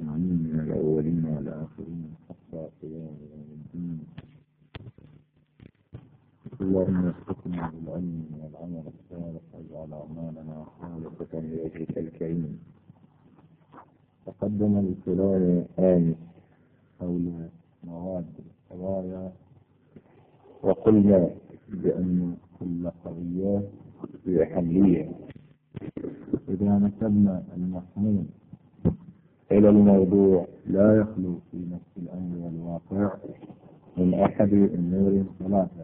أجمعين من الأولين والآخرين حتى قيام يوم الدين. اللهم ارزقنا بالعلم والعمل الصالح واجعل أعمالنا خالصة لوجهك الكريم. تقدم الكلام آنف حول مواد القضايا، وقلنا بأن كل قضية هي حملية. إذا نسبنا المحمول إلى الموضوع لا يخلو في نفس الأمر والواقع من أحد أمور ثلاثة: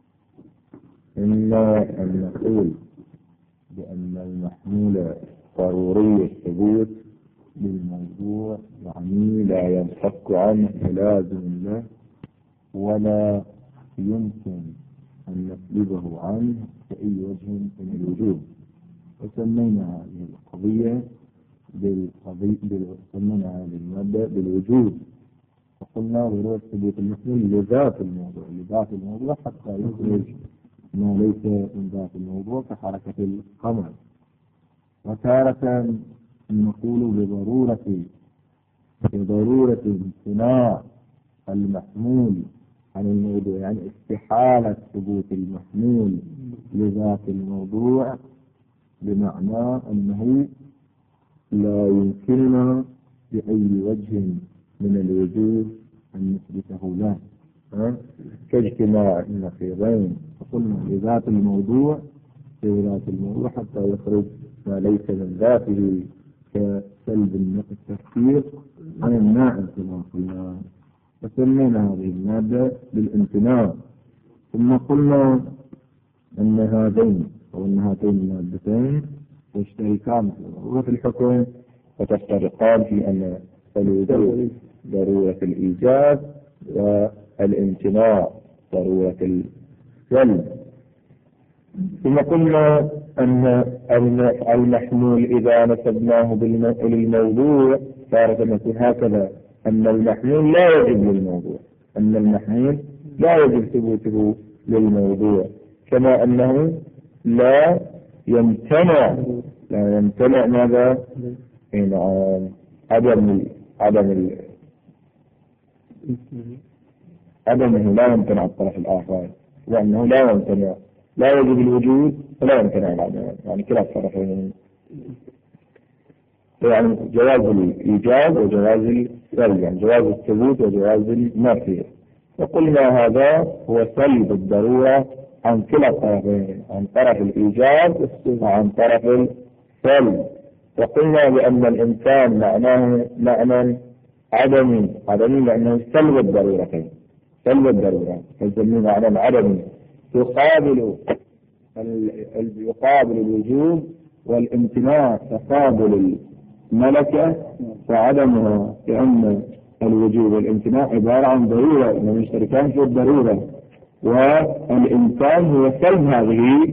إما أن نقول بأن المحمول ضروري الثبوت بالموضوع، يعني لا ينفك عنه لازم له ولا يمكن أن نسلبه عنه بأي وجه من الوجوه. وسمينا هذه القضية سمينا هذه المادة بالوجود، وقلنا ضرورة ثبوت المحمول لذات الموضوع حتى يخرج ما ليس من ذات الموضوع كحركة القمر. وتارة نقول بضرورة امتناع المحمول عن الموضوع، يعني استحالة ثبوت المحمول لذات الموضوع، بمعنى أنه لا يمكننا بأي وجه من الوجوه أن نثبته له، كاجتماع النقيضين. فقلنا لذات الموضوع حتى يخرج ما ليس من ذاته كسلب التفكير عن النائب كما قلنا. فسمينا هذه المادة بالامتناع. ثم قلنا أن هاتين المادتين يشتركان في الحكم وتفترقان في أن الوجود ضرورة الإيجاب والامتناع ضرورة السلب. ثم قلنا أن المحمول إذا نسبناه للموضوع صارت نقول هكذا: أن المحمول لا يجب للموضوع، أن المحمول لا يجب ثبوته للموضوع، كما أنه لا يمتنع ماذا؟ عدمه لا يمتنع الطرف الآخر، لأنه لا يمتنع، لا يجب الوجود ولا يمتنع العدم، يعني كلا الطرفين، يعني جواز الإيجاب وجواز السلب، يعني جواز الثبوت وجواز النفي. وقلنا هذا هو سلب الضرورة عن كلا الطرفين، عن طرف الإيجاب وعن طرف السلب. وقلنا بأن الإنسان معناه معنى عدمي لأنه سلب الضرورتين، فالزمين معنى عدمي يقابل الوجود، والامتناع تقابل الملكة وعدمها، لأن الوجود والامتناع عبارة عن ضرورة، إنهم يشتركان في الضرورة، والإنسان هو سلب هذه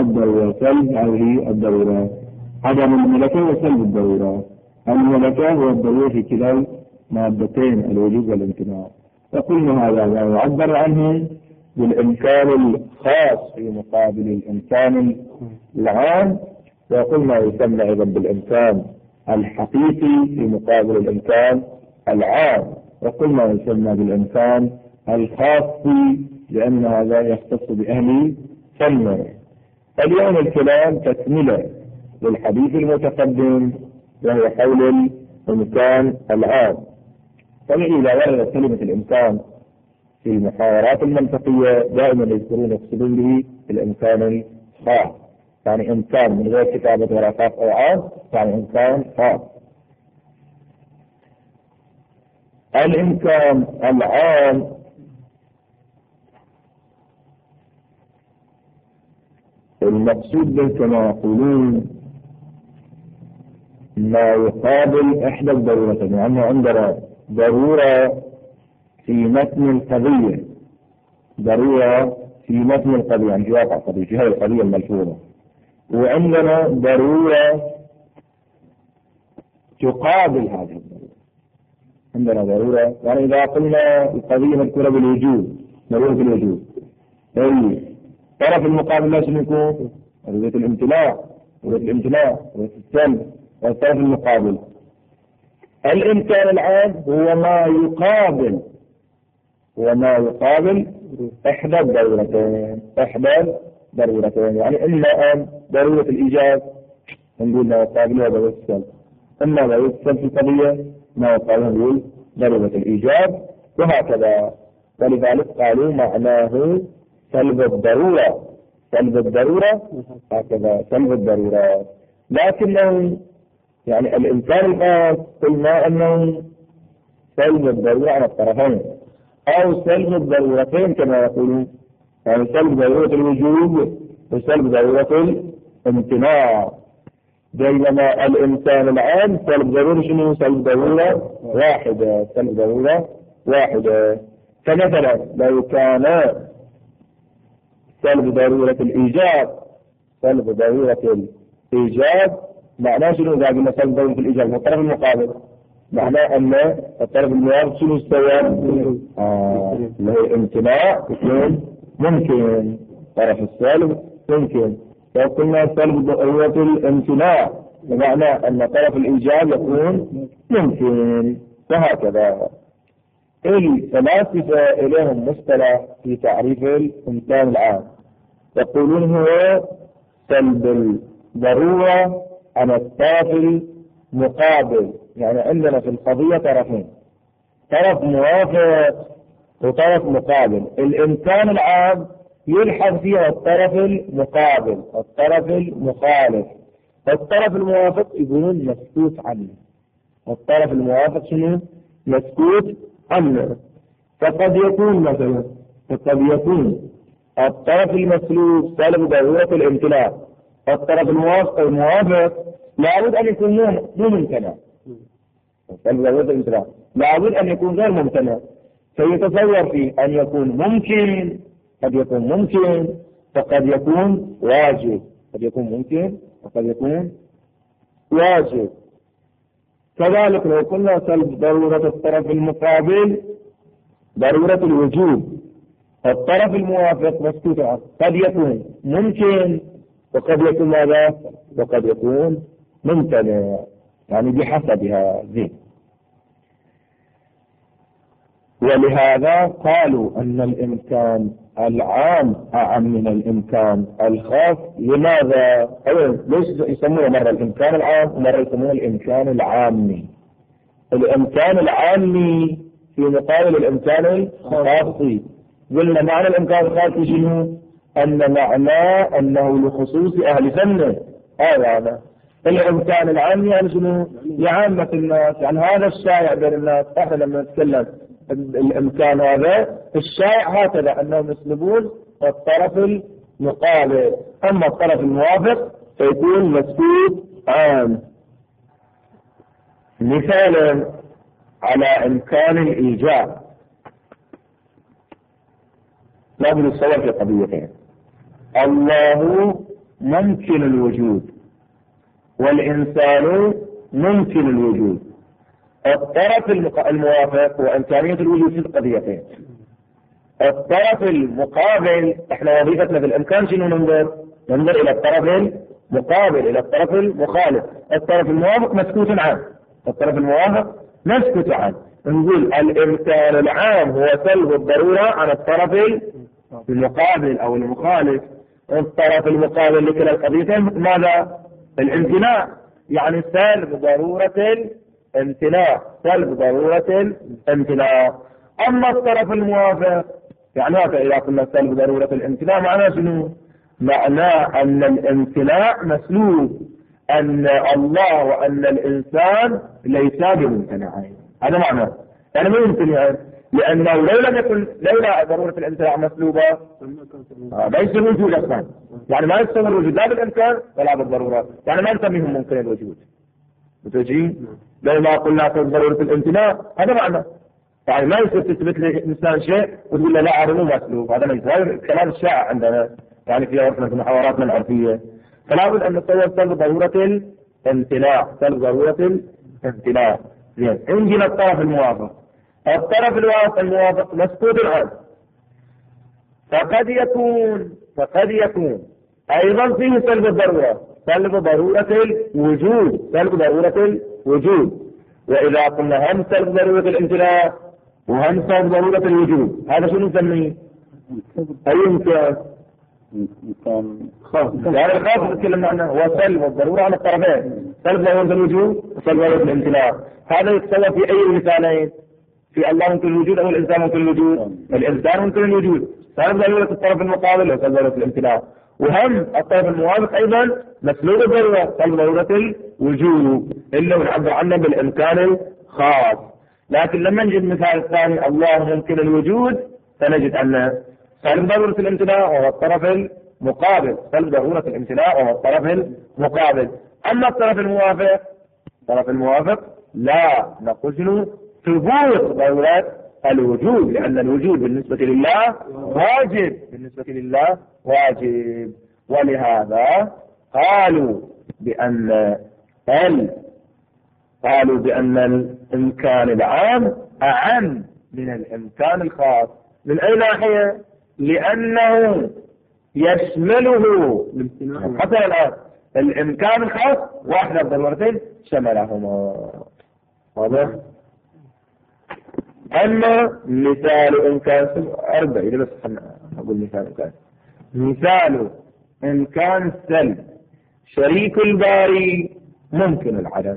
الضرورة. عدم الملكة وسلب الضرورة. الملكة هو الضرورة في كلا مادتين الوجود والامتناع. وقلنا هذا ما يعبر عنه بالإمكان الخاص في مقابل الإمكان العام، وقلنا يسمى أيضا بالإمكان الحقيقي في مقابل الإمكان العام، وقلنا يسمى بالإمكان الخاص لأن هذا يختص بأهل فنه. اليوم الكلام تكملة للحديث المتقدم وهو حول الإمكان العام. طبعا إذا وردت كلمة الإمكان في المحاورات المنطقية دائما يذكرون يقصدون به الإمكان الخاص، يعني إمكان من غير كتابة ورقات أو عام، يعني إمكان خاص. الإمكان العام المقصود به كما يقولون ما يقابل إحدى الضرورتين، يعني عندنا ضرورة في متن القضية، يعني في واقع القضية، في هذه القضية الملفوظة، وعندنا ضرورة تقابل هذه الضرورة. عندنا ضرورة، يعني إذا قلنا القضية مذكورة بالوجود، ضرورة الوجود، طرف المقابل لازم يكون ضرورة الامتلاء، ضرورة السلب، والطرف المقابل الإمكان العام هو ما يقابل إحدى الضرورتين. يعني إما أن ضرورة الإيجاب نقول ما يقابلها ضرورة السلب، إما ضرورة السلب في القضية ما يقابلها نقول ضرورة الإيجاب، وهكذا. ولذلك قالوا معناه سلب الضرورة هكذا سلب الضرورة. لكنه يعني الإمكان الآن قلنا أنه سلب الضرورة على الطرفين أو سلب الضرورتين كما يقولون، يعني سلب ضرورة الوجوب وسلب ضرورة الامتناع. بينما الإمكان العام سلب ضرورة شنو؟ سلب ضرورة واحدة. فمثلا لو كان سلب ضرورة الإيجاب معناه شنو؟ إذا قلنا سلب ضرورة الإيجاب من الطرف المقابل معناه أن الطرف الموافق شنو استوى؟ اللي هو الامتناع يكون ممكن، طرف السلب ممكن. لو قلنا سلب ضرورة الامتناع بمعنى أن طرف الإيجاب يكون ممكن، وهكذا. الفلاسفة إليهم مصطلح في تعريف الإمكان العام، يقولون هو سلب الضرورة عن الطرف المقابل. يعني عندنا في القضية طرفين، طرف موافق وطرف مقابل. الإمكان العام يلحق فيها الطرف المقابل، الطرف المخالف. الطرف الموافق يقولون مسكوت عنه، الطرف الموافق شنو؟ مسكوت عنه. فقد يكون مثلا الطرف المسلوب سلب ضرورة الامتلاك، الطرف الموافق لابد أن يكون مو ممتنع، سلب ضرورة الامتلاك لابد أن يكون غير ممتنع. فيتصور فيه أن يكون ممكن، قد يكون ممكن فقد يكون واجب، قد يكون ممكن وقد يكون واجب. كذلك لو قلنا سلب ضرورة الطرف المقابل ضرورة الوجوب، الطرف الموافق مسكوت عنه، قد يكون ممكن وقد يكون ماذا؟ وقد يكون ممتنع، يعني بحسبها ذي. ولهذا قالوا أن الإمكان العام أعم من الإمكان الخاص. لماذا؟ ليش يسمونه مرة الإمكان العام ومرة يسمونه الإمكان العامي؟ الإمكان العامي في مقابل الإمكان الخاصي. قلنا معنى الإمكان الخاصي شنو؟ أن معناه أنه لخصوص أهل فنه، هذا الإمكان العامي يعني شنو؟ لعامة الناس، يعني هذا الشائع بين الناس. احنا لما نتكلم الإمكان هذا الشائع هكذا أنهم يسلبون الطرف المقابل، أما الطرف الموافق فيكون مسكوت عام. مثال على إمكان الإيجاب لابد الصور في قضيتين: الله ممكن الوجود والإنسان ممكن الوجود. الطرف الموافق وإمكانية الوجود في القضيتين. الطرف المقابل احنا وظيفتنا في الإمكان شنو ننظر إلى الطرف المقابل، إلى الطرف المخالف. الطرف الموافق مسكوت عنه، الطرف الموافق مسكوت عنه. نقول الإمكان العام هو سلب الضرورة عن الطرف المقابل أو المخالف. الطرف المقابل لكلا القضيتين ماذا؟ الامتناع، يعني سلب ضرورة الامتناع، سلب ضرورة الامتناع. أما الطرف الموافق يعني إذا قلنا سلب ضرورة الامتناع معناه شنو؟ معناه أن الامتناع مسلوب، أن الله وأن الإنسان ليسا بممتنعين. هذا معناه، يعني ما يمتنعين، لأنه لولا ضرورة الامتناع مسلوبة ليس الوجود أصلا، يعني ما يستمر الوجود لا بالإمكان ولا بالضرورة، يعني ما نسميهم ممكن الوجود. بتجي لو ما قلنا ضرورة الامتناع هذا معنى، يعني ما يصير تثبت لإنسان شيء وتقول له لا هذا مو مسلوب. هذا الكلام الشائع عندنا يعني في محاوراتنا العرفية. فلا بد أن نتصور سلب ضرورة الامتناع، سلب ضرورة الامتناع. زين، عندنا الطرف الموافق. الطرف الموافق مسكوت عنه، فقد يكون أيضا فيه سلب الضرورة، سلب ضرورة الوجود، سلب ضرورة الوجود. وإذا قلنا هم سلب ضرورة الامتناع وهم سلب ضرورة الوجود، هذا شو نسميه؟ أي إمكان خاص، يعني الخاص نتكلم عنه هو سلب الضرورة على الطرفين، سلب ضرورة الوجود وسلب ضرورة الامتناع. هذا يتسوى في أي مثالين؟ في الله ممكن الوجود أو الإنسان ممكن الوجود؟ الإنسان ممكن الوجود، سلب ضرورة الطرف المقابل وسلب ضرورة الامتناع. وهم الطرف الموافق أيضا مسلوب الضرورة سلب ضرورة الوجود إلا ونعبر عنه بالإمكان الخاص. لكن لما نجد مثال الثاني الله ممكن الوجود فنجد أن سلب ضرورة الامتناع وهو الطرف المقابل، سلب ضرورة الامتناع وهو الطرف المقابل. أما الطرف الموافق لا نقول ثبوت ضرورة الوجود، لأن الوجود بالنسبة لله واجب، ولهذا قالوا بأن الإمكان العام أعم من الإمكان الخاص. من أي ناحية؟ لأنه يشمله حتى الآن الإمكان الخاص واحدة الضرورتين شملهما. واضح؟ أما مثال إمكان أربع إذا بس أقول مثال إمكان السلب شريك الباري ممكن العدم،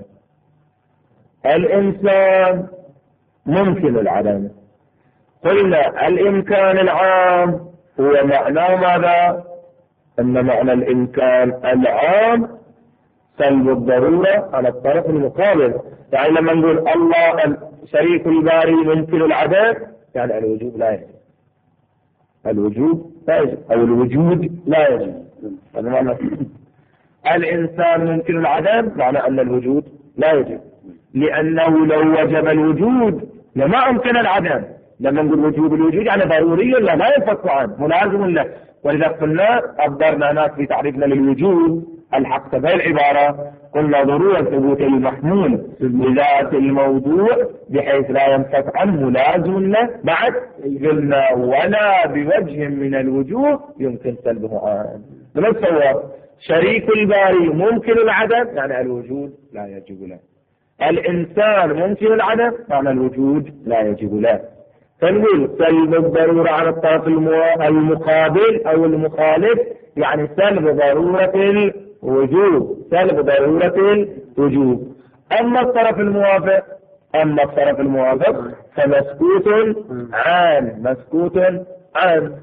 الإنسان ممكن العدم. قلنا الإمكان العام هو معناه ماذا؟ أن معنى الإمكان العام سلب الضرورة على الطرف المقابل. يعني لما نقول الله شريك الباري ممكن العدم يعني الوجود لا يجب، أو الوجود لا يجب. هذا معنى الإنسان ممكن العدم معنى أن الوجود لا يجب، لأنه لو وجب الوجود لما أمكن العدم. لما نقول وجوب الوجود يعني ضروري لا ينفك عنه، ملازم له. ولذا قلنا قدرنا هناك في تعريفنا للوجود الحق بهذه العبارة، قلنا ضرورة ثبوت المحمول بذات الموضوع بحيث لا ينفك عنه ملازم له. بعد قلنا ولا بوجه من الوجوه يمكن سلبه عنه. نتصور شريك الباري ممكن العدم يعني الوجود لا يجب له، الإنسان ممكن العدم يعني الوجود لا يجب له. فنقول سلب الضرورة على الطرف المقابل أو المخالف يعني سلب ضرورة الوجوب، أما الطرف الموافق فمسكوت عن.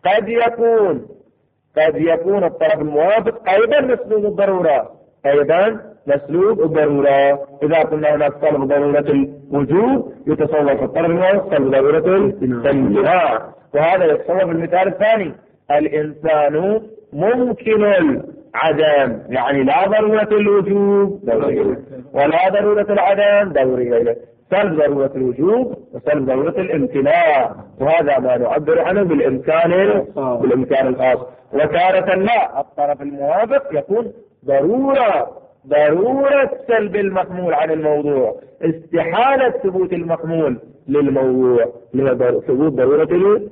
قد يكون الطرف الموافق أيضا مسلوب الضرورة، إذا قلنا هناك سلب ضرورة الوجوب يتصور في الطرف الموافق سلب ضرورة الامتناع. وهذا يتصور في المثال الثاني الإنسان ممكن العدم يعني لا ضرورة الوجوب دورية ولا ضرورة العدم دورية، سلب ضرورة الوجوب وسلب ضرورة الامتناع. وهذا ما نعبر عنه بالإمكان الخاص. وتارة لا الطرف الموافق يكون ضرورة سلب المحمول عن الموضوع، استحالة ثبوت المحمول للموضوع، ثبوت ضرورة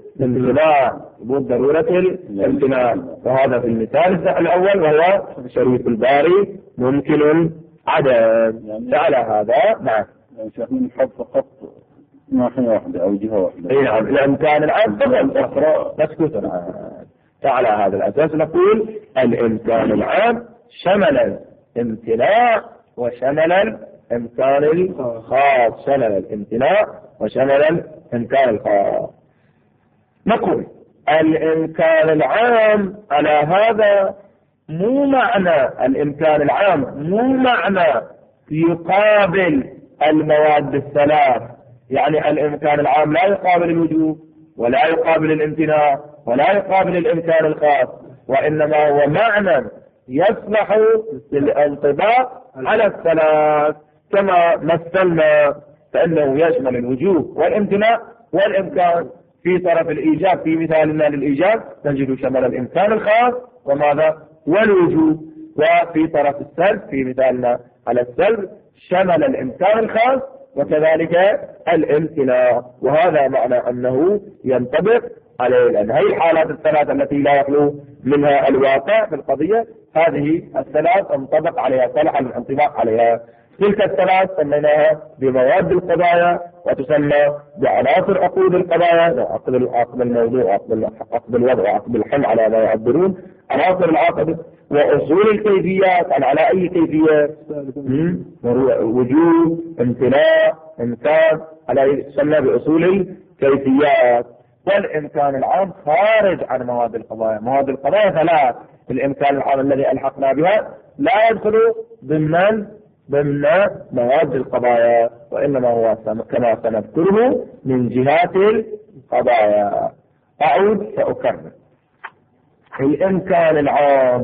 الامتناع. وهذا في المثال الأول وهو شريك الباري ممكن عدم. على هذا نعم يعني نحط فقط ناحية واحدة أو جهة واحدة. نعم الإمكان العام فقط مسكوت العام. على هذا الأساس نقول الإمكان العام شمل الامتناع وشمل الإمكان الخاص، نقول الإمكان العام على هذا مو معنى الإمكان العام يقابل المواد الثلاث. يعني الإمكان العام لا يقابل الوجوب ولا يقابل الامتناع ولا يقابل الإمكان الخاص، وإنما هو معنى يصلح للانطباق على الثلاث كما مثلنا، فإنه يشمل الوجوب والامتناع والإمكان. في طرف الإيجاب في مثالنا للإيجاب نجد شمل الإمكان الخاص وماذا والوجوب، وفي طرف السلب في مثالنا على السلب شمل الإمكان الخاص وكذلك الامتناع. وهذا معنى أنه ينطبق عليه، لأن هذه الحالات الثلاث التي لا يخلو منها الواقع في القضية، هذه الثلاث انطبق عليها، صلح الانطباق عليها. تلك الثلاث سميناها بمواد القضايا، وتسمى بعناصر عقود القضايا، عقد الموضوع، عقد الوضع، عقد الحل على ما يعبرون، عناصر العقد، وأصول الكيفيات، على أي كيفيات؟ وجود، امتناع، إمكان، على تسمى بأصول الكيفيات. والإمكان العام خارج عن مواد القضايا. مواد القضايا ثلاث: الإمكان العام الذي ألحقنا بها لا يدخل ضمن مواد القضايا، وإنما هو كما سنذكره من جهات القضايا. أعود فأكرر: الإمكان العام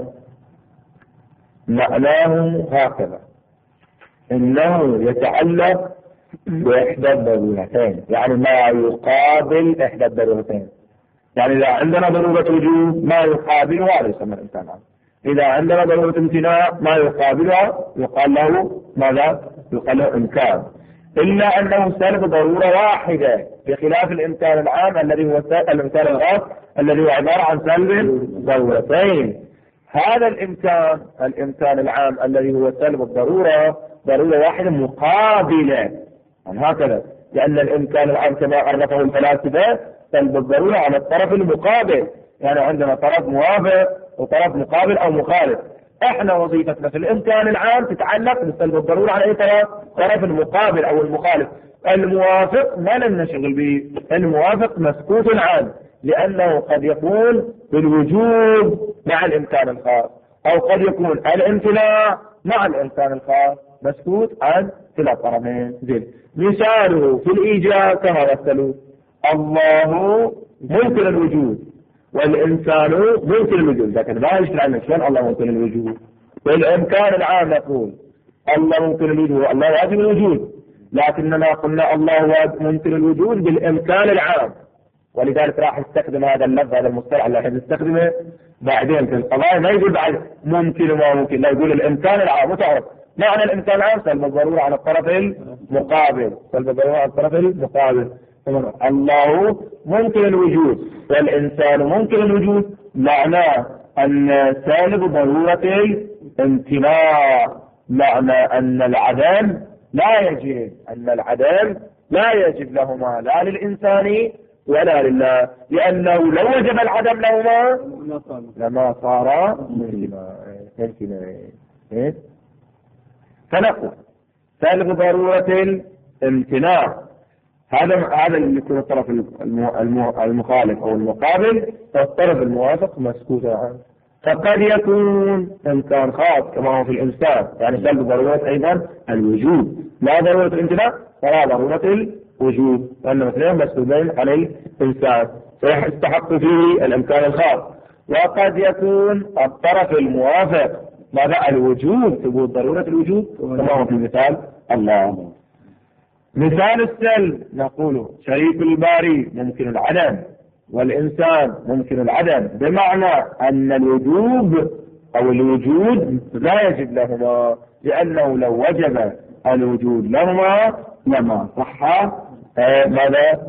معناه هكذا، إنه يتعلق بإحدى الضرورتين، يعني ما يقابل إحدى الضرورتين. يعني إذا عندنا ضرورة وجود ما يقابلها هذا يسمى الإمكان العام. إذا عندنا ضرورة امتناع ما يقابلها يقال له ماذا؟ يقال له إمكان، إلا أنه سلب ضرورة واحدة، بخلاف الإمكان العام الذي هو الإمكان الخاص الذي هو عبارة عن سلب ضرورتين. هذا الإمكان العام الذي هو سلب الضرورة، ضرورة واحدة مقابلة، يعني هكذا، لأن الإمكان العام كما عرفه الفلاسفة سلب الضرورة على الطرف المقابل، يعني عندنا طرف موافق وطرف مقابل أو مخالف. احنا وظيفتنا في الإمكان العام تتعلق بسلب الضرورة على أي طرف المقابل أو المخالف. الموافق ما لم نشغل به، الموافق مسكوت عنه، لأنه قد يكون بالوجود مع الإمكان الخاص، أو قد يكون الامتناع مع الإمكان الخاص، مسكوت عن كلا الطرفين. مثاله في الإيجاب كما مثلوا: الله ممكن الوجود والإنسان ممكن الوجود، لكن لا يشتري عنه شلون الله ممكن الوجود. والإمكان العام نقول الله ممكن الوجود، الله واجب الوجود، لكننا قلنا الله ممكن الوجود بالإمكان العام، ولذلك راح يستخدم هذا اللفظ، هذا المصطلح اللي راح يستخدمه بعدين في القضايا. ما يقول بعد ممكن وما ممكن، لا، يقول الإمكان العام. وتعرف معنى الإمكان العام سلب الضرورة على الطرف المقابل، سلب الضرورة على الطرف المقابل. الله ممكن الوجود والإنسان ممكن الوجود، معناه أن سالب ضرورة الامتناع، معنى أن العدم لا يجب لهما، لا للإنسان ولا لله، لأنه لو وجب العدم لهما لما صار ممكنين. فنقول سالب ضرورة الامتناع هذا اللي يكون الطرف المخالف أو المقابل، والطرف الموافق مسكوت عنه. فقد يكون إمكان خاص كما هو في الإنسان، يعني سلب ضرورة أيضا الوجود، لا ضرورة الامتناع ولا ضرورة الوجود، لأن مثلا مسكوتين على الإنسان سيستحق فيه الإمكان الخاص. وقد يكون الطرف الموافق ماذا؟ الوجود، ثبوت ضرورة الوجود كما هو في مثال الله. مثال السلب نقول شريك الباري ممكن العدم، والإنسان ممكن العدم، بمعنى أن الوجوب أو الوجود لا يجب لهما، لأنه لو وجب الوجود لهما لما صح ماذا؟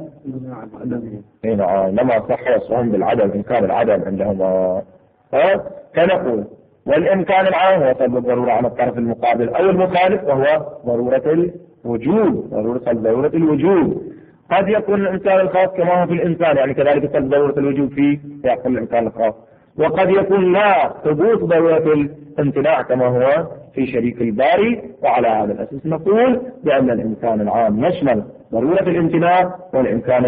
لما صح وصهم بالعدم إن كان العدم عندهما. فنقول والإمكان العام هو سلب الضرورة على الطرف المقابل أو المخالف، وهو ضرورة الوجود، ضرورة الوجود. قد يكون الإمكان الخاص كما هو في الإنسان، يعني كذلك سلب ضرورة الوجود فيه يحصل الإمكان الخاص. وقد يكون لا ثبوت ضرورة الامتناع كما هو في شريك الباري. وعلى هذا الأساس نقول بأن الإمكان العام يشمل ضرورة الامتناع والإمكان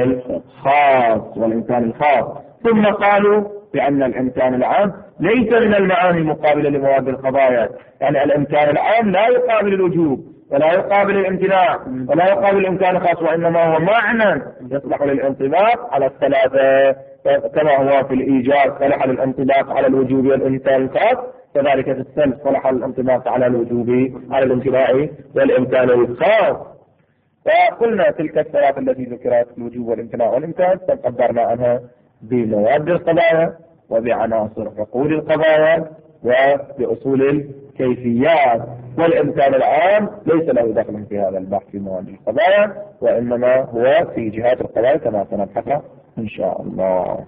الخاص. ثم قالوا بأن الإمكان العام ليس من المعاني المقابلة لمواد القضايا، يعني الإمكان العام لا يقابل الوجوب ولا يقابل الامتناع ولا يقابل الإمكان الخاص، وإنما هو معنى يصلح للانطباق على الثلاثة، كما هو في الإيجاب صلح للانطباق على الوجوب والإمكان الخاص، كذلك في السلب صلح للانطباق على الوجوب على الامتناع والإمكان الخاص. وقلنا تلك الثلاثة التي ذكرت الوجوب والامتناع والإمكان قدرنا عنها بمواد القضايا وبعناصر عقود القضايا وبأصول الكيفيات. والإمكان العام ليس له دخل في هذا البحث في مواد القضايا، وإنما هو في جهات القضايا كما سنبحث إن شاء الله.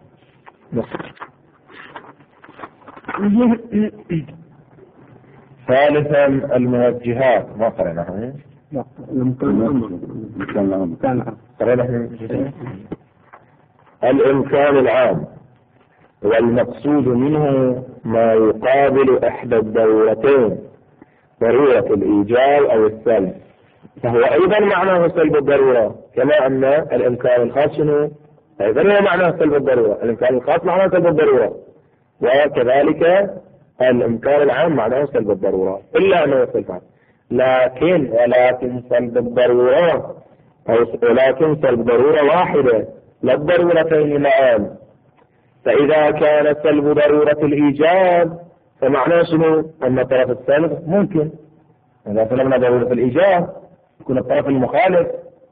ثالثا الموجهات ما قرأناها. لا الإمكان العام والمقصود منه ما يقابل إحدى الضرورتين، ضرورة الإيجاب أو السلب، فهو أيضا معناه سلب الضرورة، كما أن الإمكان الخاص أيضا هو معناه سلب الضرورة. الإمكان الخاص معناه سلب الضرورة، وكذلك الإمكان العام معناه سلب الضرورة، إلا أنه سلب. ولكن سلب الضرورة ولكن سلب ضرورة واحدة، لا الضرورتين معا. فإذا كان سلب ضرورة الإيجاب فمعناه شنو؟ أن طرف السلب ممكن. إذا سلبنا ضرورة الإيجاب يكون الطرف المخالف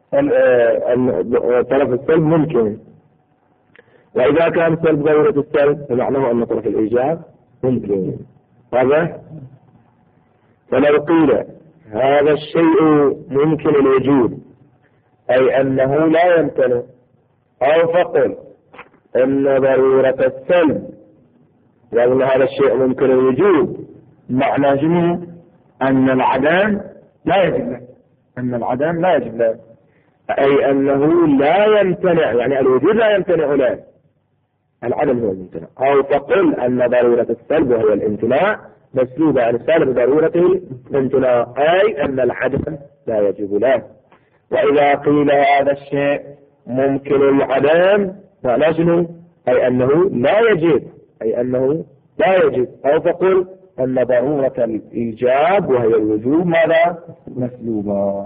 طرف السلب ممكن. وإذا كان سلب ضرورة السلب فمعناه أن طرف الإيجاب ممكن. هذا فلو قيل هذا الشيء ممكن الوجود، أي أنه لا يمتنع، أو فقل أن ضرورة السلب وأن هذا الشيء ممكن الوجود، معنى جميع أن العدم لا يجب له، أن العدم لا يجب له، أي أنه لا يمتنع، يعني الوجود لا يمتنع له، العدم هو الممتنع. أو تقول أن ضرورة السلب وهي الامتناع مسلوبة عن السلب ضرورة الامتناع، أي أن العدم لا يجب له. وإذا قيل هذا الشيء ممكن العدم معناه شنو؟ أي أنه لا يجب، أي أنه لا يجب. أو تقول أن ضرورة الإيجاب وهي الوجوب ماذا؟ مسلوبة.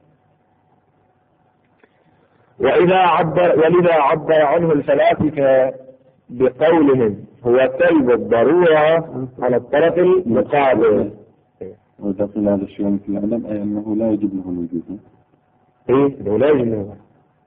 ولذا عبر عنه الفلاسفة بقولهم هو سلب الضرورة على الطرف المقابل. وإذا قيل هذا الشيء مثل العدم أي أنه لا يجب له الوجود. أنه لا يجب له.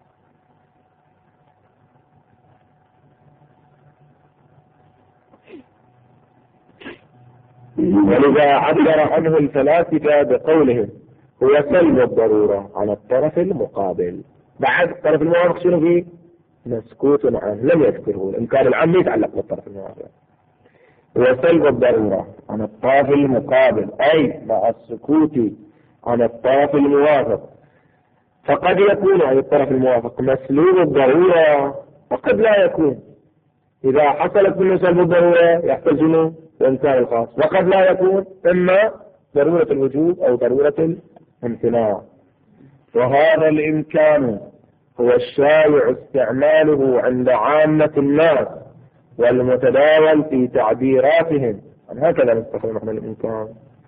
ولذا عبر عنه الفلاسفة بقولهم هو سلب الضرورة على الطرف المقابل. بعد الطرف الموافق شنو فيه؟ مسكوت عنه، لم يذكره. الإمكان العام يتعلق بالطرف الموافق. هو سلب الضرورة عن الطرف المقابل، أي مع السكوت عن الطرف الموافق. فقد يكون عن الطرف الموافق مسلوب الضرورة وقد لا يكون. إذا حصلت منه سلب الضرورة يحصل منه الإمكان الخاص، وقد لا يكون إما ضرورة الوجود أو ضرورة الامتناع. وهذا الإمكان هو الشائع استعماله عند عامة الناس والمتداول في تعبيراتهم، هكذا نستخدم نحن الإمكان.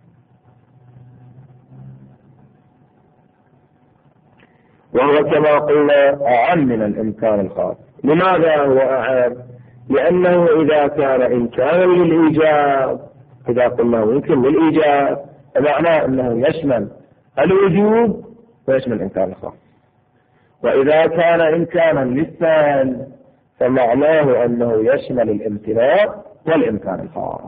وهو كما قلنا أعم من الإمكان الخاص. لماذا هو أعم؟ لأنه إذا كان إمكانا للإيجاب، إذا قلنا ممكن للإيجاب فمعناه أنه يشمل الوجوب ويشمل الإمكان الخاص. وإذا كان إمكانا للسلب فمعناه أنه يشمل الامتناع والإمكان الخاص.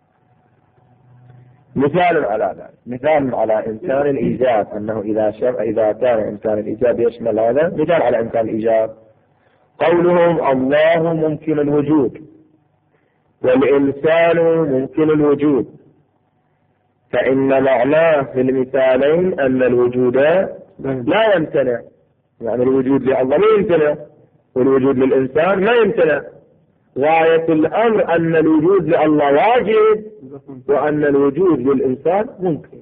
مثال على ذلك، مثال على إمكان الإيجاب أنه إذا كان إمكان الإيجاب يشمل هذا، مثال على إمكان الإيجاب قولهم الله ممكن الوجود والإنسان ممكن الوجود، فإن معناه في المثالين أن الوجود لا يمتنع، يعني الوجود لله لا يمتنع والوجود للإنسان لا يمتنع. غاية الأمر أن الوجود لله واجب وأن الوجود للإنسان ممكن،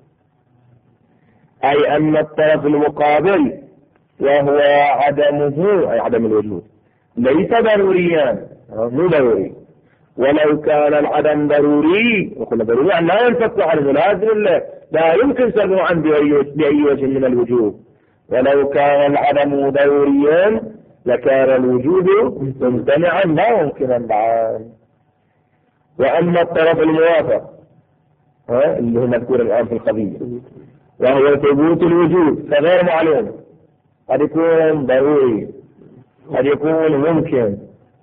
أي أن الطرف المقابل وهو عدمه أي عدم الوجود ليس ضروريا، مو ضروري. ولو كان العدم ضروري وقلنا ضروري يعني لا ينفك عنه، لازم لا يمكن سلبه عنه بأي وجه من الوجوه. ولو كان العدم ضروريا لكان الوجود ممتنعا لا ممكنا معا. وأما الطرف الموافق اللي هو مذكور الآن في القضية وهو ثبوت الوجود فغير معلوم، قد يكون ضروري قد يكون ممكن.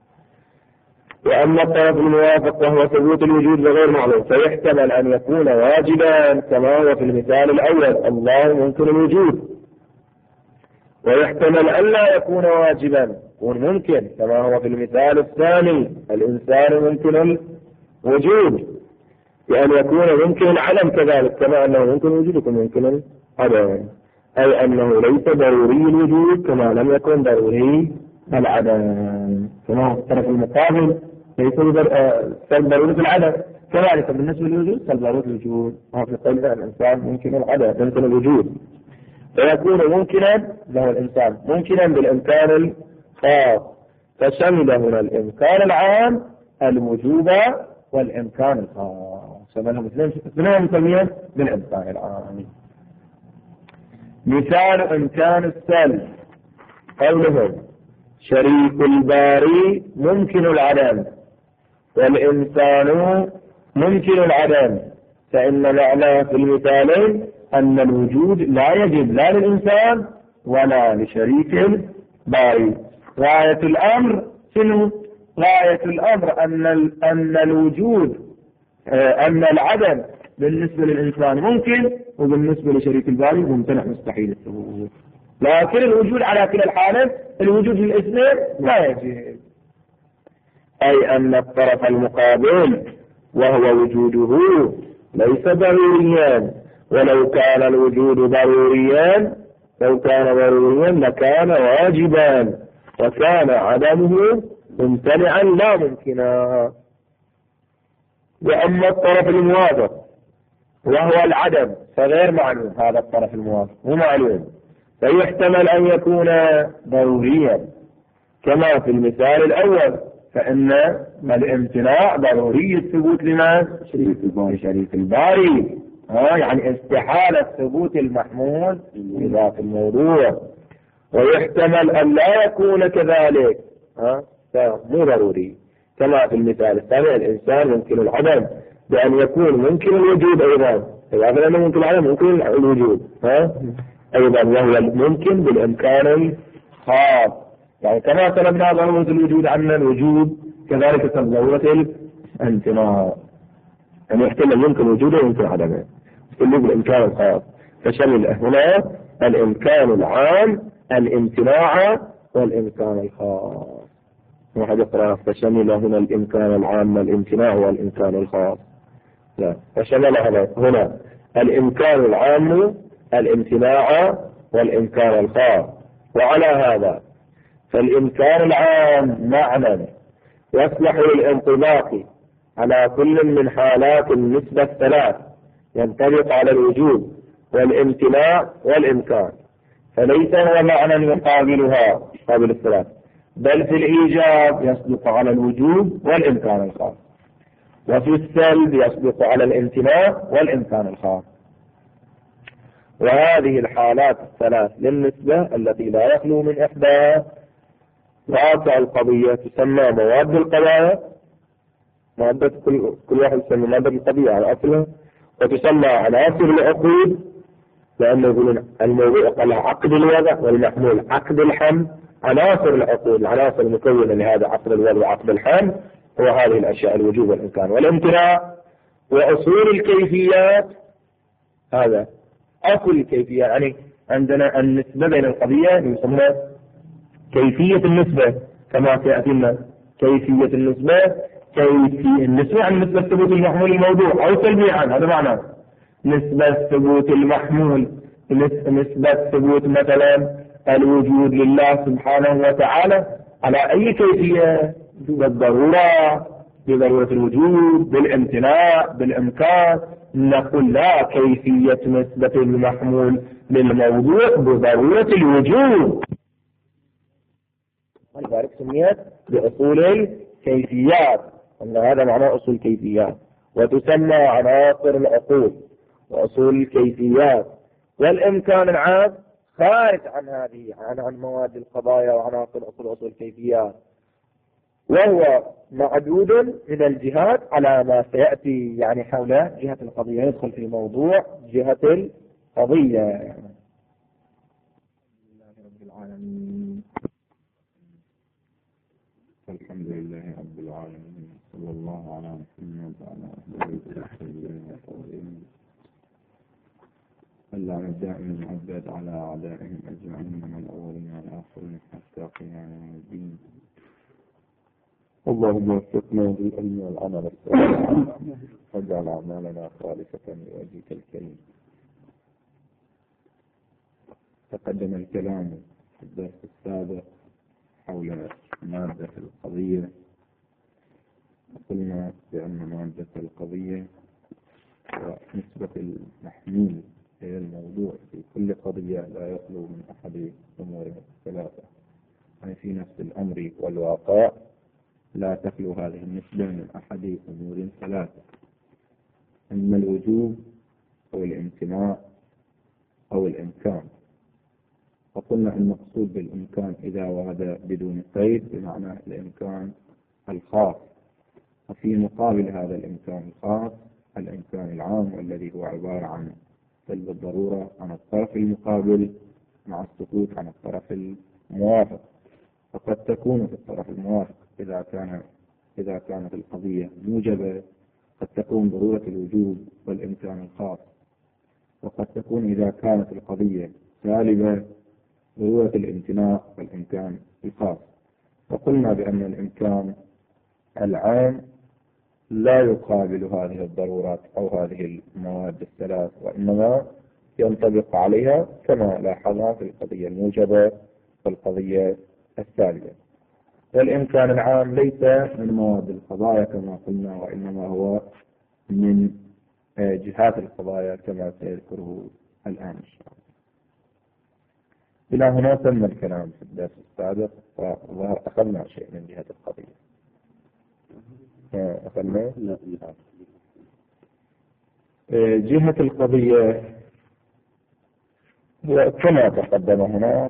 وأما الطرف الموافق وهو ثبوت الوجود بغير معلوم فيحتمل أن يكون واجبا كما هو في المثال الأول الله ممكن الوجود، ويحتمل أن لا يكون واجبا يكون ممكن كما هو في المثال الثاني الإنسان ممكن الوجود. بأن يكون ممكن العدم كذلك، كما أنه ممكن الوجود يكون ممكن العدم، أي أنه ليس ضروري الوجود كما لم يكن ضروري العدم. كما هو الطرف المقابل ليس ضروري العدم، كذلك بالنسبة للوجود ضروري الوجود. وفي قول الإنسان ممكن العدم ممكن الوجود، فيكون ممكنا له الإنسان ممكنا بالإمكان الخاص، فشمل هنا الإمكان العام الوجوب والإمكان الخاص، فمنهم اثنين مسميين بالإمكان العام. مثال إمكان السلب قولهم شريك الباري ممكن العدم والإنسان ممكن العدم، فإن معناه في المثالين أن الوجود لا يجب لا للإنسان ولا لشريك الباري. غاية الأمر شنو؟ غاية الأمر أن الوجود أن العدم بالنسبة للإنسان ممكن، وبالنسبة لشريك الباري ممتنع مستحيل الثبوت. لكن الوجود على كلا الحالة الوجود للاثنين لا يجب، أي أن الطرف المقابل وهو وجوده ليس ضروريا، ولو كان الوجود ضروريا لكان واجبا، وكان عدمه ممتنعا لا ممكنا. وأما الطرف الموافق وهو العدم فغير معلوم، هذا الطرف الموافق هو معلوم، فيحتمل أن يكون ضروريا كما في المثال الأول، فإن الامتناع ضروري الثبوت لمن؟ شريك الباري. يعني استحالة ثبوت المحمول لذات الموضوع. ويحتمل أن لا يكون كذلك، مو ضروري كما في المثال الثاني الإنسان ممكن العدم، بأن يكون ممكن الوجود أيضا، إذا أنه ممكن العدم ممكن الوجود أيضا، وهو ممكن بالإمكان الخاص. يعني كما طلبنا ضرورة الوجود عنا الوجود، كذلك ضرورة الامتناع، يعني يحتمل ممكن وجوده وممكن عدمه كله بالإمكان الخاص، فشمل هنا الإمكان العام الامتناع والإمكان الخاص. واحد يقرأ فشمل هنا الإمكان العام الامتناع والإمكان الخاص، لا، فشمل هنا الإمكان العام الامتناع والإمكان الخاص. وعلى هذا فالإمكان العام معنى يصلح للانطباق على كل من حالات النسبة الثلاث، ينطبق على الوجود والامتناع والإمكان، فليس هو معنى يقابلها قابل الثلاث، بل في الإيجاب يصدق على الوجود والإمكان الخاص، وفي السلب يصدق على الامتناع والإمكان الخاص. وهذه الحالات الثلاث للنسبة التي لا يخلو من إحدى واقع القضية تسمى مواد القضايا، مادة كل واحد يسمى مادة القضية على أصلها، وتسمى عناصر العقود، لأنه يقولون الموضوع قال عقد الوضع والمحمول عقد الحمل. عناصر العقود العناصر المكونة لهذا عقد الوضع وعقد الحمل هو هذه الأشياء الوجوب والإمكان والامتناع. وأصول الكيفيات هذا أصل الكيفية، يعني عندنا النسبة بين القضية يسمى كيفية النسبة كما سيأتينا. كيفية النسبة النسبة عن نسبة ثبوت المحمول الموضوع أو سلبي عنه، هذا معنى نسبة ثبوت المحمول، نسبة ثبوت مثلا الوجود لله سبحانه وتعالى على أي كيفية؟ بالضرورة، بضرورة الوجود، بالامتناع، بالإمكان. نقول لا، كيفية نسبة المحمول للموضوع بضرورة الوجود، ولذلك سميت بأصول الكيفيات، أن هذا معنى أصول الكيفيات. وتسمى عناصر العقول وأصول الكيفيات. والإمكان العام خارج عن هذه، عن مواد القضايا وعناصر أصول الكيفيات، وهو معدود من الجهات على ما سيأتي، يعني حول جهة القضية، يدخل في موضوع جهة القضية. رب العالمين. الحمد لله رب العالمين، صلى الله على محمد وعلى آله وصحبه. اللعنة دائما عبد على أعدائهم أجمعين من الأولين والآخرين حتى قيام يوم الدين. اللهم وفقنا للعلم والعمل الصالح واجعل أعمالنا خالصة لوجهك الكريم. تقدم الكلام في الدرس السابق حول مادة القضية، وقلنا بأن مادة القضية ونسبة المحمول إلى الموضوع في كل قضية لا يخلو من أحد أمور ثلاثة، يعني في نفس الأمر والواقع لا تخلو هذه النسبة من أحد أمور ثلاثة: إما الوجوب أو الامتناع أو الإمكان. وقلنا المقصود بالإمكان إذا ورد بدون قيد بمعنى الإمكان الخاص، وفي مقابل هذا الإمكان الخاص الإمكان العام الذي هو عبارة عن سلب الضرورة عن الطرف المقابل مع السقوط عن الطرف الموافق. فقد تكون في الطرف الموافق إذا كانت القضية موجبة قد تكون ضرورة الوجوب والإمكان الخاص، وقد تكون إذا كانت القضية سالبة ضرورة الامتناع والإمكان الخاص. وقلنا بأن الإمكان العام لا يقابل هذه الضرورات أو هذه المواد الثلاث، وإنما ينطبق عليها كما لاحظنا في القضية الموجبة والقضية السالبة. والإمكان العام ليس من مواد القضايا كما قلنا، وإنما هو من جهات القضايا كما سيذكره الآن إن شاء الله. إلى هنا تم الكلام في الدرس السابق، وظهر أخذنا شيء من جهة القضية. أخذنا جهة القضية كما تقدم هنا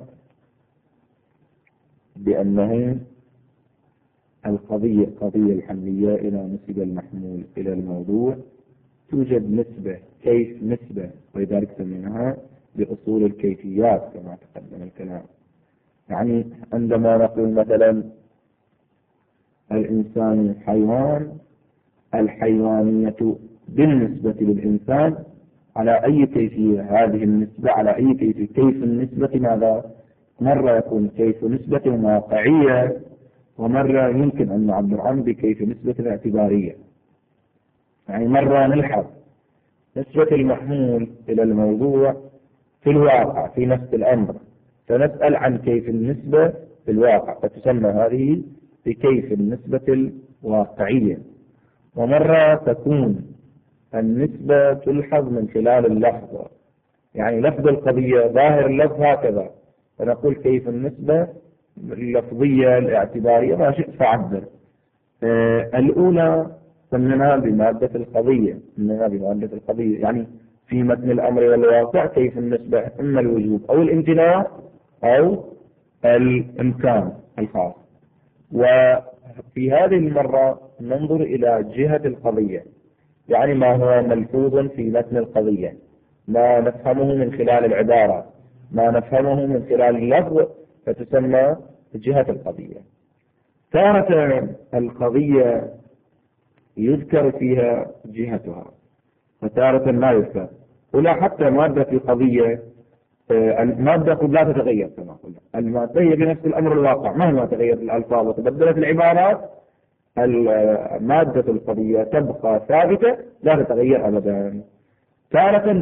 بأنه القضية قضية الحملية إذا نسب المحمول إلى الموضوع توجد نسبة، كيف نسبة، ولذلك سميناها بأصول الكيفيات كما تقدم الكلام. يعني عندما نقول مثلا الإنسان حيوان، الحيوانية بالنسبة للإنسان على أي كيفية؟ هذه النسبة على أي كيفية؟ كيف النسبة ماذا؟ مرة يكون كيف نسبة واقعية، ومرة يمكن أن نعبر عنه بكيف نسبة اعتبارية. يعني مرة نلحظ نسبة المحمول إلى الموضوع في الواقع في نفس الأمر، فنسأل عن كيف النسبة في الواقع، فتسمى هذه بكيف النسبة الواقعية. ومرة تكون النسبة تلحظ من خلال اللفظ، يعني لفظ القضية ظاهر اللفظ هكذا، فنقول كيف النسبة اللفظية الاعتبارية، ما شئت فعبر. الأولى سميناها بمادة القضية، يعني في متن الأمر والواقع كيف النسبة إما الوجوب أو الامتناع أو الإمكان الخاص. وفي هذه المرة ننظر إلى جهة القضية، يعني ما هو ملحوظ في متن القضية، ما نفهمه من خلال العبارة، ما نفهمه من خلال اللفظ، فتسمى جهة القضية. تارة القضية يذكر فيها جهتها، وتارة لا يذكر. ولا حتى مادة القضية المادة قد لا تتغير كما قلنا، المادة هي بنفس الأمر الواقع مهما تغيرت الألفاظ وتبدلت العبارات، المادة القضية تبقى ثابتة لا تتغير أبدا. تارة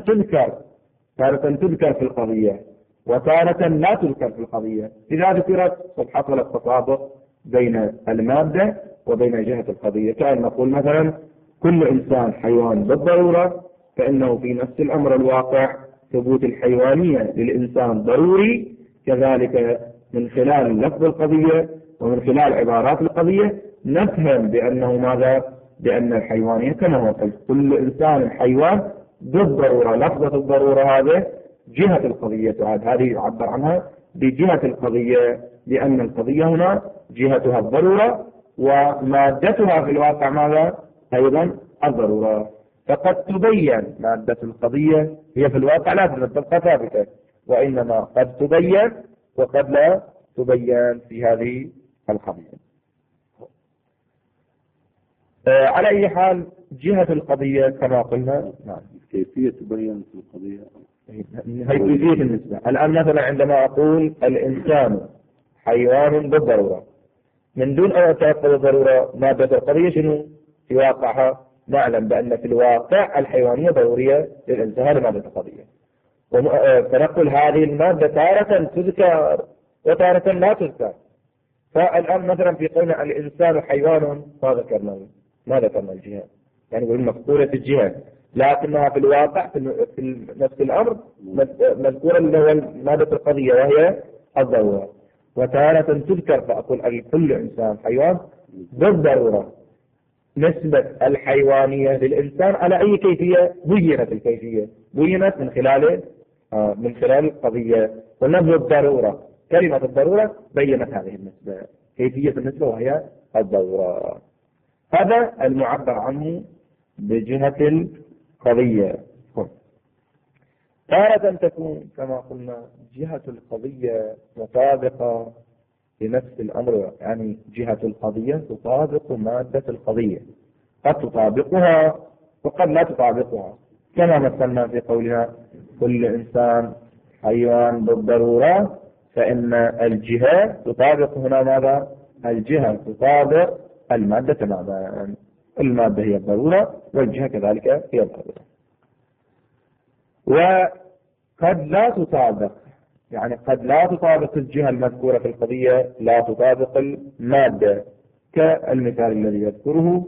تذكر في القضية، وتارة لا تذكر في القضية. إذا ذكرت قد حصل التطابق بين المادة وبين جهة القضية، كأن نقول مثلا كل إنسان حيوان بالضرورة، فإنه في نفس الأمر الواقع ثبوت الحيوانية للإنسان ضروري. كذلك من خلال لفظ القضية ومن خلال عبارات القضية نفهم بأنه ماذا؟ بأن الحيوانية كما هو قلت كل إنسان حيوان بالضرورة. لفظة الضرورة هذا جهة القضية، هذه يعبر عنها بجهة القضية، لأن القضية هنا جهتها الضرورة ومادتها في الواقع ماذا؟ أيضا الضرورة. فقد تبين مادة القضية هي في الواقع لا تبقى ثابتة، وإنما قد تبين وقد لا تبين في هذه القضية. على أي حال جهة القضية كما قلنا كيفية تبين في القضية هي كيفية النسبة. الآن مثلا عندما أقول الإنسان حيوان بالضرورة، من دون أن يتيقظ ضرورة مادة القضية شنو في واقعها؟ نعلم بأن في الواقع الحيوانية ضرورية للإنسان، هذه مادة القضية. فنقول هذه المادة تارة تذكر وتارة لا تذكر. فالآن مثلا في قولنا الإنسان حيوان ما ذكرنا الجهة، يعني يقول مذكورة الجهة، لكنها في الواقع في نفس الأمر مذكورة اللي هو مادة القضية وهي الضرورة. وتارة تذكر فأقول كل إنسان حيوان بالضرورة. نسبة الحيوانية للإنسان على أي كيفية؟ بينت الكيفية، بينت من خلال القضية. ونبذ الضرورة، كلمة الضرورة بينت هذه النسبة، كيفية النسبة وهي الضرورة. هذا المعبر عنه بجهة القضية. تارة تكون كما قلنا جهة القضية مطابقة لنفس الأمر، يعني جهة القضية تطابق مادة القضية، قد تطابقها وقد لا تطابقها، كما مثلنا في قولنا كل إنسان حيوان بالضرورة، فإن الجهة تطابق هنا ماذا؟ الجهة تطابق المادة تماما، المادة هي الضرورة والجهة كذلك هي الضرورة. وقد لا تطابق، يعني قد لا تطابق الجهة المذكورة في القضية لا تطابق المادة، كالمثال الذي يذكره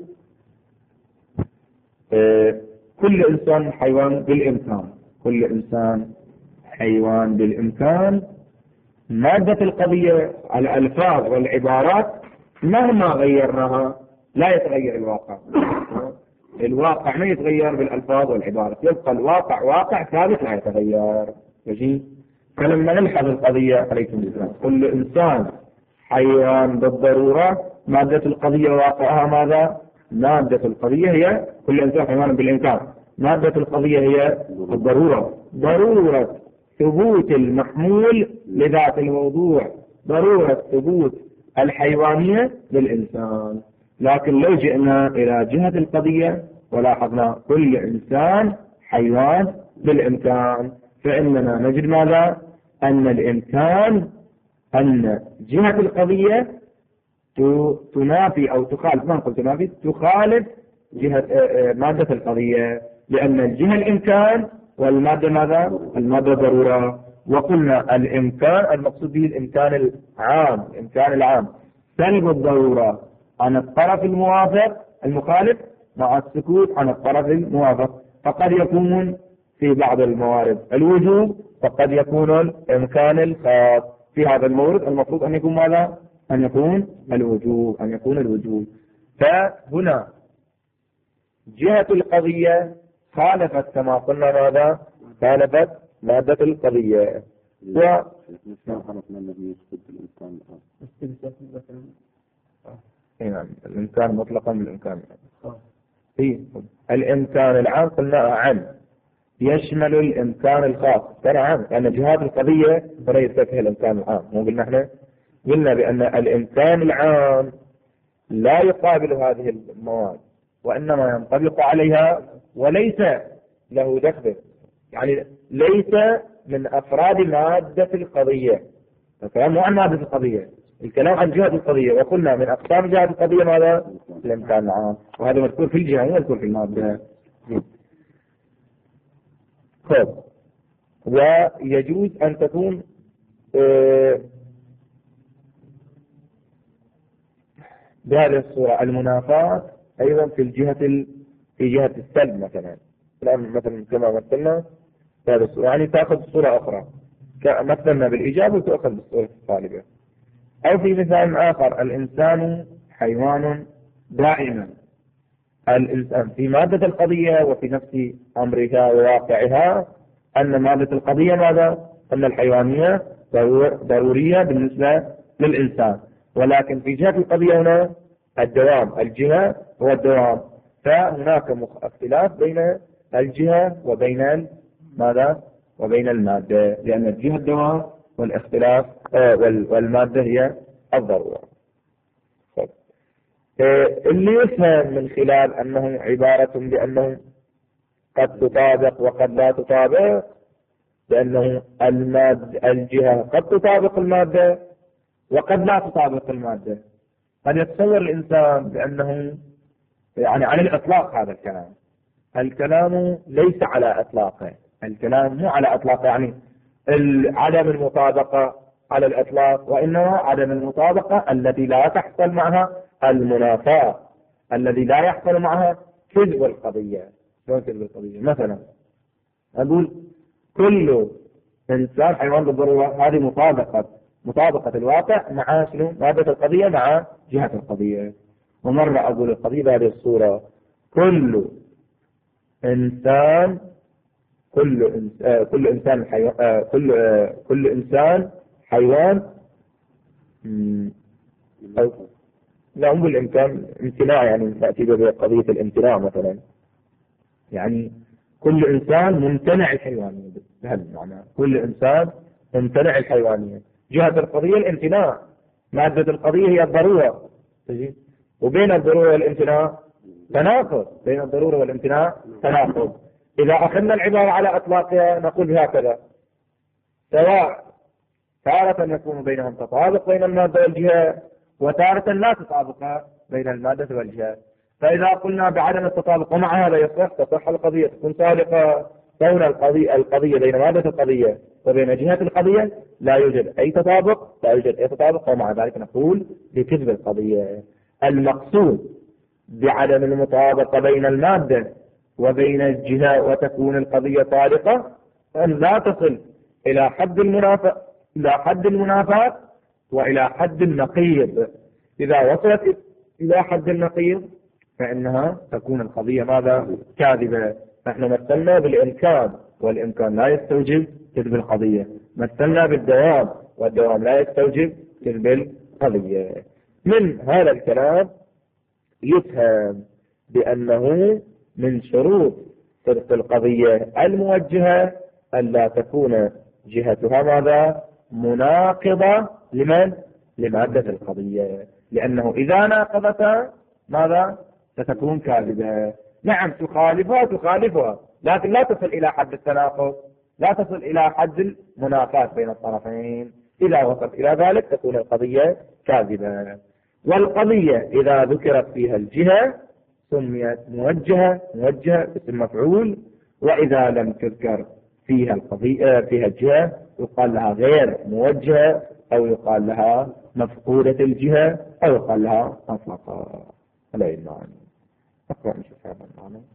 كل إنسان حيوان بالإمكان، كل إنسان حيوان بالإمكان. مادة القضية الألفاظ والعبارات مهما غيرناها لا يتغير الواقع، الواقع ما يتغير بالألفاظ والعبارات، يبقى الواقع واقع ثابت لا يتغير. ماشي؟ فلما نلحظ القضية عليكم السلام كل إنسان حيوان بالضرورة، مادة القضية واقعها ماذا؟ مادة القضية هي كل إنسان حيوان بالإمكان، مادة القضية هي الضرورة، ضرورة ثبوت المحمول لذات الموضوع، ضرورة ثبوت الحيوانية للإنسان. لكن لو جئنا إلى جهة القضية ولاحظنا كل إنسان حيوان بالإمكان، فإننا نجد ماذا؟ أن الإمكان، أن جهة القضية تنافي أو تخالف، ما نقول تنافي، تخالف جهة مادة القضية، لأن الجهة الإمكان والمادة ماذا؟ المادة ضرورة. وقلنا الإمكان المقصود به الإمكان العام، الإمكان العام سلب الضرورة عن الطرف المخالف مع السكوت عن الطرف الموافق، فقد يكون في بعض الموارد الوجوب وقد يكون الإمكان الخاص. في هذا المورد المفروض أن يكون ماذا؟ أن يكون الوجوب، أن يكون الوجوب. فهنا جهة القضية خالفت كما قلنا ماذا؟ خالفت مادة القضية. نعم الإمكان مطلقا بالإمكان، الإمكان العام قلنا عام يشمل الإمكان الخاص، كان عام لأن جهات القضية وليس فيها الإمكان العام. مو قلنا احنا قلنا بأن الإمكان العام لا يقابل هذه المواد وإنما ينطبق عليها وليس له دخل، يعني ليس من أفراد مادة القضية. الكلام مو عن مادة القضية، الكلام عن جهة القضية، وقلنا من أقسام جهة القضية ماذا؟ الإمكان العام، وهذا مذكور في الجهة مو مذكور في المادة. خب، ويجوز أن تكون بهذه الصورة المنافاة أيضا في جهة السلب مثلا كما مثلنا بهذه الصورة، يعني تأخذ صورة أخرى مثلنا بالإجابة وتأخذ بالصورة الطالبة. أو في مثال آخر الإنسان حيوان دائما، الإنسان في مادة القضية وفي نفس أمرها وواقعها أن مادة القضية ماذا؟ أن الحيوانية ضرورية بالنسبة للإنسان، ولكن في جهة القضية هنا الدوام، الجهة هو الدوام، فهناك اختلاف بين الجهة وبين ماذا؟ وبين المادة، لأن الجهة الدوام والاختلاف والمادة هي الضرورة. اللي يفهم من خلال أنه عبارة بأنه قد تطابق وقد لا تطابق، لأنه الجهة قد تطابق المادة وقد لا تطابق المادة، قد يتصور الإنسان بأنه يعني على الإطلاق هذا الكلام ليس على إطلاقه، الكلام مو على إطلاقه يعني عدم المطابقة على الإطلاق، وإنما عدم المطابقة التي لا تحصل معها المنافاة، الذي لا يحصل معها كذب القضية. شلون كذب القضية؟ مثلا أقول كل إنسان حيوان بالضرورة، هذه مطابقة الواقع مع شنو؟ مادة القضية مع جهة القضية. ومرة أقول القضية بهذه الصورة: كل إنسان حيوان لا، مو بالإمكان، امتناع، يعني تأتي بقضية الامتناع مثلا، يعني كل إنسان ممتنع الحيوانية، بهذا المعنى كل إنسان ممتنع الحيوانية. جهة القضية الامتناع، مادة القضية هي الضرورة، وبين الضرورة والامتناع تناقض، بين الضرورة والامتناع تناقض. إذا أخذنا العبارة على إطلاقها نقول هكذا: سواء تارة يكون بينهم تطابق بين المادة والجهة، وتارة لا تطابق بين المادة والجهة. فإذا قلنا بعدم التطابق ومع هذا تصح القضية، تكون صادقة، كون القضية بين مادة القضية وبين جهة القضية لا يوجد أي تطابق، ومع ذلك نقول بكذب القضية. المقصود بعدم المطابقة بين المادة وبين الجهة وتكون القضية صادقة أن لا تصل إلى حد المنافاة وإلى حد النقيض. إذا وصلت إلى حد النقيض فإنها تكون القضية ماذا؟ كاذبة. نحن مثلنا بالإمكان، والإمكان لا يستوجب كذب القضية. مثلنا بالدوام، والدوام لا يستوجب كذب القضية. من هذا الكلام يفهم بأنه من شروط صدق القضية الموجهة ألا تكون جهتها ماذا؟ مناقضة لمادة القضية، لأنه إذا ناقضتها ماذا؟ ستكون كاذبة. نعم تخالفها، لكن لا تصل إلى حد التناقض، لا تصل إلى حد المنافاة بين الطرفين. إذا وصلت إلى ذلك تكون القضية كاذبة. والقضية إذا ذكرت فيها الجهة سميت موجهة اسم مفعول، وإذا لم تذكر فيها الجهة يقال لها غير موجهة، أو يقال لها مفقودة الجهة، أو يقال لها مطلقة. هذا المعنى. أقرأ نشوف هذا المعنى.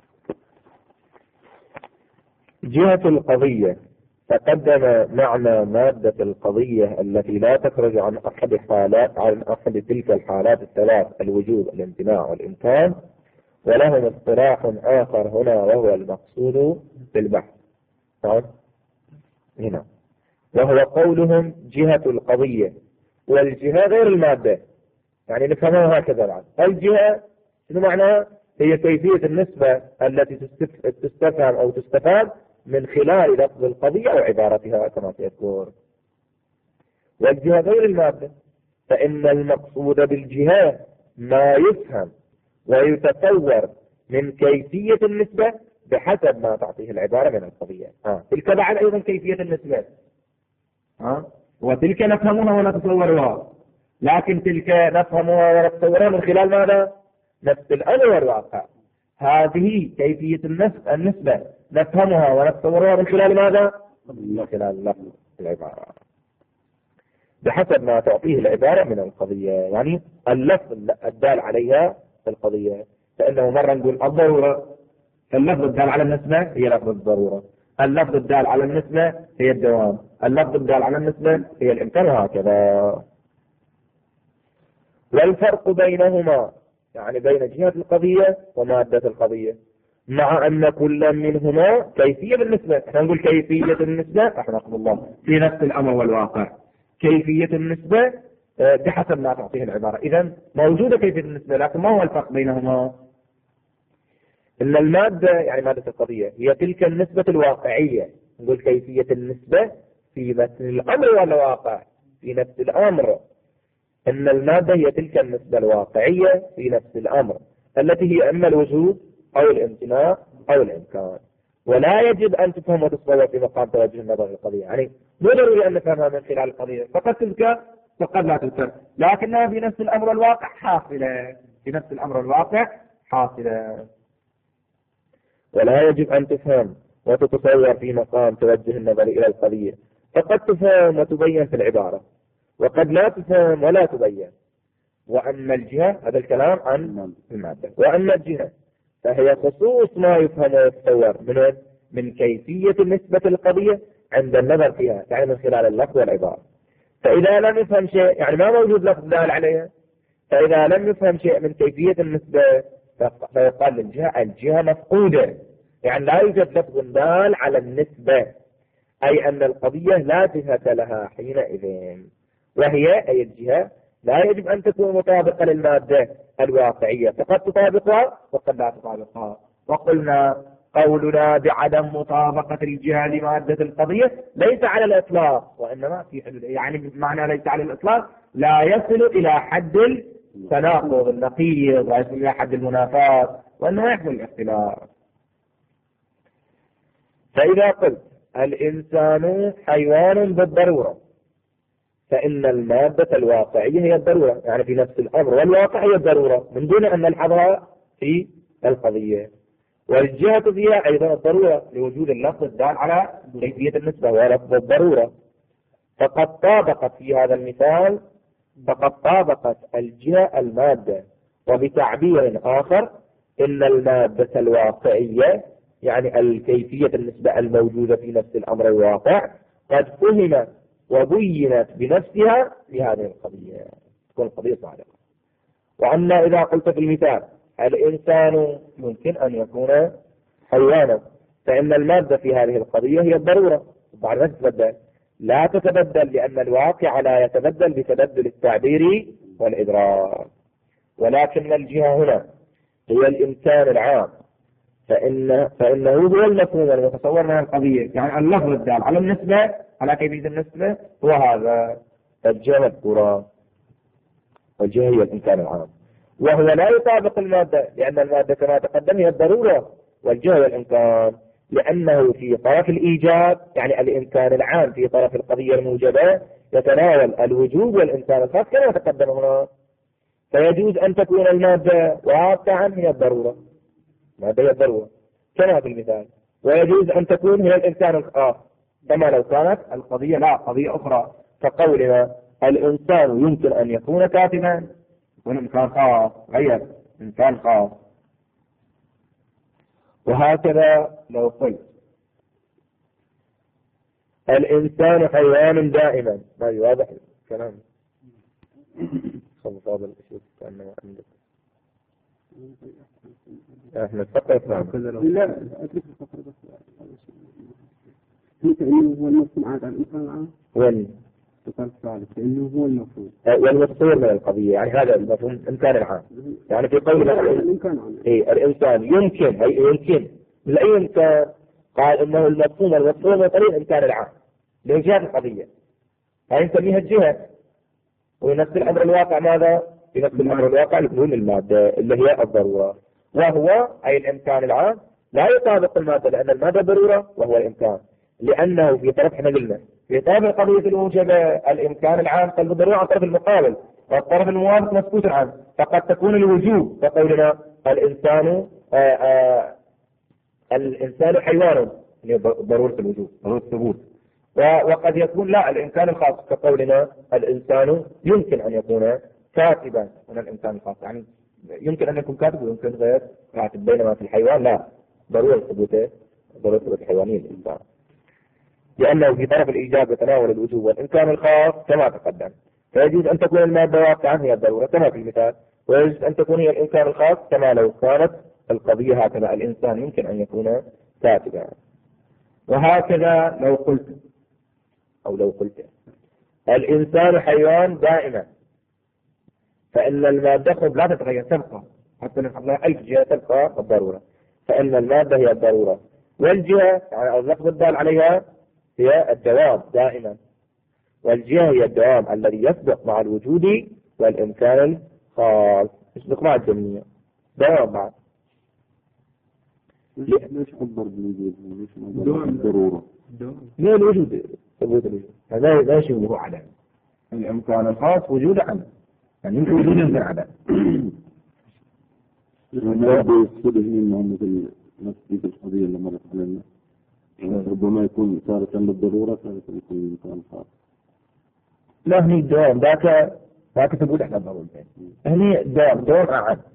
جهة القضية تقدم معنى مادة القضية التي لا تخرج عن أحد تلك الحالات الثلاث: الوجوب، الامتناع، والإمكان. ولهم اصطلاح آخر هنا وهو المقصود بالبحث هنا، وهو قولهم جهة القضية. والجهة غير المادة، يعني نفهمها هكذا بعد. الجهة شنو معناها؟ هي كيفية النسبة التي تستفهم أو تستفاد من خلال لفظ القضية أو عبارتها كما سيذكر. والجهة غير المادة، فإن المقصود بالجهة ما يفهم ويتصور من كيفية النسبة بحسب ما تعطيه العبارة من القضية. تلك بعد أيضا كيفية النسبة، وتلك نفهمها ونتصورها، لكن تلك نفهمها ونتصورها من خلال ماذا؟ نفس الأمر والواقع. هذه كيفية النسبة نفهمها ونتصورها من خلال ماذا؟ من خلال لفظ العبارة بحسب ما تعطيه العبارة من القضية، يعني اللفظ الدال عليها القضية. فإنه مرة نقول الضرورة، اللفظ الدال على النسبة هي لفظ الضرورة، اللفظ الدال على النسبة هي الدوام، اللفظ الدال على النسبة هي الإمكان، وهكذا. والفرق بينهما يعني بين جهة القضية ومادة القضية، مع أن كل منهما كيفية بالنسبة. احنا نقول كيفية النسبة، احنا نقول الله في نفس الأمر والواقع. كيفية النسبة بحسب ما تعطيه العبارة. إذن موجودة كيفية النسبة، لكن ما هو الفرق بينهما؟ إن المادة يعني مادة القضية هي تلك النسبة الواقعية. نقول كيفية النسبة في نفس الأمر والواقع، في نفس الأمر. إن المادة هي تلك النسبة الواقعية في نفس الأمر التي هي إما الوجوب أو الامتناع أو الإمكان. ولا يجب أن تفهم وتصور في مقام توجه النظر للقضية، يعني مو ضروري أن نفهمها من خلال القضية، فقط تلك وقد لا تذكر، لكنها في نفس الأمر الواقع حاصلة، في نفس الأمر الواقع حاصلة. ولا يجب أن تفهم وتتصور في مقام توجه النظر إلى القضية، فقد تفهم وتبين في العبارة، وقد لا تفهم ولا تبين. وأما الجهة، هذا الكلام عن المادة، وأما الجهة فهي خصوص ما يفهم ويتصور من كيفية نسبة القضية عند النظر فيها، يعني من خلال اللفظ والعبارة. فإذا لم يفهم شيء، يعني ما موجود لفظ دال عليها، فإذا لم يفهم شيء من كيفية النسبة فيقال للجهة الجهة مفقودة، يعني لا يوجد لفظ دال على النسبة، أي أن القضية لا جهة لها حينئذ، وهي أي الجهة لا يجب أن تكون مطابقة للمادة الواقعية، فقد تطابقها وقد لا تطابقها. وقلنا قولنا بعدم مطابقة الجهة لمادة القضية ليس على الإطلاق، وإنما في حدود، يعني معنى ليس على الإطلاق لا يصل إلى حد التناقض النقيض، لا يصل إلى حد المنافاة، وإنما يحمل الاختلاف. فإذا قلت الإنسان حيوان بالضرورة، فإن المادة الواقعية هي الضرورة، يعني في نفس الأمر والواقع هي الضرورة من دون أن نلحظها في القضية. والجهة فيها أيضا الضرورة لوجود اللفظ الدال على كيفية النسبة ولفظ الضرورة. فقد طابقت في هذا المثال، فقد طابقت الجهة المادة. وبتعبير آخر إن المادة الواقعية يعني الكيفية النسبة الموجودة في نفس الأمر الواقع قد فهمت وبينت بنفسها في هذه القضية، تكون القضية صادقة. وأما إذا قلت في المثال الإنسان يمكن أن يكون حيوانا، فإن المادة في هذه القضية هي الضرورة، وبعد ذلك تتبدل، لا تتبدل لأن الواقع لا يتبدل بتبدل التعبير والإدراك. ولكن الجهة هنا هي الإنسان العام، فإنه هو المفهوم المتصور من القضية، يعني اللفظ الدال على النسبة على كيفية النسبة هو هذا الجهة مذكورة، والجهة هي الإنسان العام، وهو لا يطابق المادة، لأن المادة كما تقدم هي الضرورة، والجهة هي الإمكان، لأنه في طرف الإيجاب يعني الإمكان العام في طرف القضية الموجبة يتناول الوجوب والإمكان الخاص كما تقدم هنا. فيجوز أن تكون المادة واقعا هي الضرورة، مادة هي الضرورة كما في المثال، ويجوز أن تكون هي الإمكان الخاص كما لو كانت القضية لا قضية أخرى، فقولنا الإنسان يمكن أن يكون كاتبا يكون إمكان خاص غير إمكان خاص. وهكذا لو قلت الإنسان حيوان دائما، ما يواضح الكلام فاضل الشيء كأنه عندك احنا نفكر لا أدرك الفقرة بس كأنه هو المفهوم عاد عن الإنسان العام وين السؤال الثالث كأنه هو المفهوم والمتصور من القضية، يعني هذا المفهوم إمكان العام، يعني في قول الإنسان يمكن يمكن من أي إمكان، قال إنه المفهوم المتصور من طريق الإمكان العام لإيجاد القضية، هاي نسميها الجهة. ونفس الأمر الواقع ماذا؟ في نفس الأمر الواقع يكون المادة اللي هي الضرورة، وهو أي الإمكان العام لا يطابق المادة، لأن المادة ضرورة وهو الإمكان، لأنه في طرف احنا قلنا في طرف القضية الموجبة الإمكان العام قلب الضرورة على الطرف المقابل، والطرف الموافق مسكوت عنه، فقد تكون الوجوب كقولنا الإنسان الإنسان حيوان ضرورة الوجوب ضرورة الثبوت. وقد يكون لا الإمكان الخاص كقولنا الإنسان يمكن أن يكون كاتبا من الإمكان الخاص، يعني يمكن أن يكون كاتب ويمكن غير كاتب، بينما في الحيوان لا ضرورة ثبوته ضرورة ثبوت الحيوانية الإنسان، لأنه في طرف الإيجاب يتناول الوجوب والإمكان الخاص كما تقدم. فيجوز أن تكون المادة واقعا هي الضرورة كما في المثال، ويجوز أن تكون هي الإمكان الخاص كما لو كانت القضية هكذا الإنسان يمكن أن يكون كاتبا. وهكذا لو قلت الإنسان حيوان دائما، فإن المادة لا تتغير تبقى، حتى نحضر 1000 جهة تبقى الضرورة، فإن المادة هي الضرورة، والجهة يعني اللفظ الدال عليها هي الدوام دائما، والجهة هي الدوام الذي يسبق مع الوجود والإمكان الخاص، يسبق مع الجميع دوام بعد. ليش عبر بالوجود ليش الضرورة؟ لا الوجود ثبوت الوجود هذا لا شيء له عدم، الإمكان الخاص وجود عدم، يعني يمكن وجود يمكن عدم. يقصد هنا مثل نفس تلك القضية اللي مرت علينا، ربما يكون تارة للضرورة تارة يكون الإمكان الخاص. لا هني دوم ذاك تقول احنا ضرورتين، هني دوم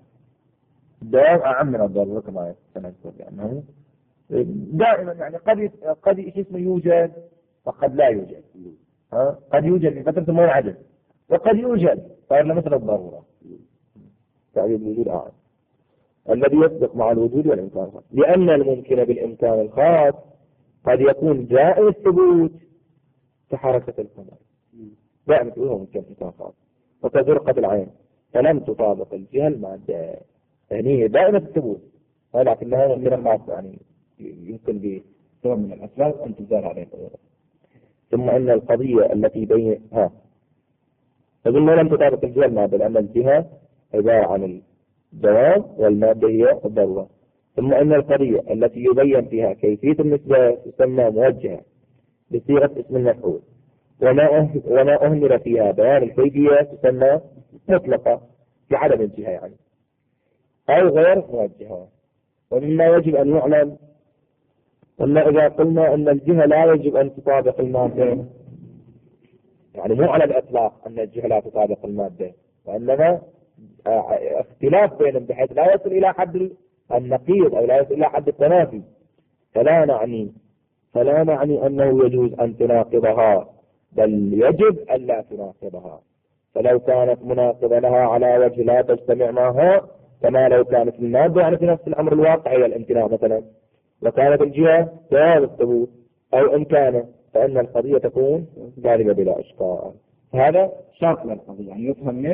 أعم من الضرورة كما سنذكر، لأنه دائما يعني قد شيء اسمه يوجد وقد لا يوجد. قد يوجد في فترة ما ينعدم، وقد يوجد صار له مثل الضرورة. تعريف الوجود أعم الذي يسبق مع الوجود والإمكان الخاص، لأن الممكن بالإمكان الخاص قد يكون جائز الثبوت كحركة القمر، دائما تقول هو ممكن إمكان خاص، وكزرقة العين فلم تطابق الجهة المادة، يعني دائما الثبوت، ولكنها ممكن خاص، يعني يمكن بسبب من الأسباب أن تزال عليه الأمور. ثم أن القضية التي بين فقلنا لم تطابق الجهة المادة، لأن الجهة عبارة عن الدوام والمادة هي الضرورة. ثم أن القضية التي يبين فيها كيفية النسبة تسمى موجهة بصيغة اسم المفعول، وما أهمل فيها بيان الكيفية تسمى مطلقة في عدم الجهة يعني، أو غير موجهة. ومما يجب أن يعلم أن إذا قلنا أن الجهة لا يجب أن تطابق المادة، يعني مو على الإطلاق أن الجهة لا تطابق المادة، وإنما اختلاف بينهم بحيث لا يصل إلى حد النقيض أو لا يصل إلى حد التنافي، فلا نعني أنه يجوز أن تناقضها، بل يجب أن لا تناقضها. فلو كانت مناقضة لها على وجه لا تجتمع معها، كما لو كانت المادة يعني في نفس الأمر الواقعي الامتناع مثلا، وكانت الجهة جواز الثبوت أو إمكانه، فإن القضية تكون جانبة بلا إشكال. هذا شرط للقضية، يعني